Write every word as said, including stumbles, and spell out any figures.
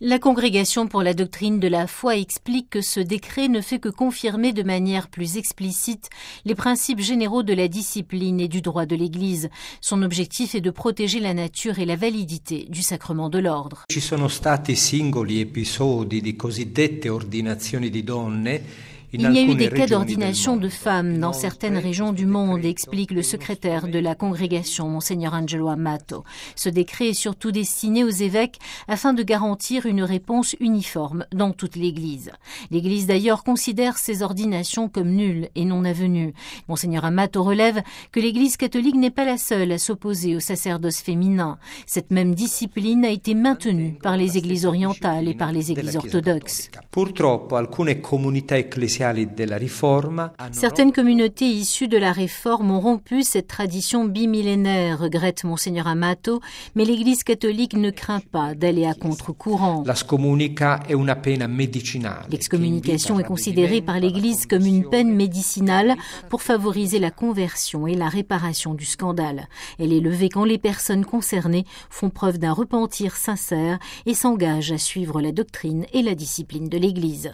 La Congrégation pour la doctrine de la foi explique que ce décret ne fait que confirmer de manière plus explicite les principes généraux de la discipline et du droit de l'Église. Son objectif est de protéger la nature et la validité du sacrement de l'ordre. Ci sono stati singoli episodi di cosiddette ordinazioni di donne. Il y a eu des cas d'ordination de femmes dans certaines régions du monde, explique le secrétaire de la congrégation, Monseigneur Angelo Amato. Ce décret est surtout destiné aux évêques afin de garantir une réponse uniforme dans toute l'Église. L'Église d'ailleurs considère ces ordinations comme nulles et non avenues. Monseigneur Amato relève que l'Église catholique n'est pas la seule à s'opposer au sacerdoce féminin. Cette même discipline a été maintenue par les églises orientales et par les églises orthodoxes. Purtroppo alcune comunità ecclesiali Certaines communautés issues de la Réforme ont rompu cette tradition bimillénaire, regrette Monseigneur Amato, mais l'Église catholique ne craint pas d'aller à contre-courant. L'excommunication est considérée par l'Église comme une peine médicinale pour favoriser la conversion et la réparation du scandale. Elle est levée quand les personnes concernées font preuve d'un repentir sincère et s'engagent à suivre la doctrine et la discipline de l'Église.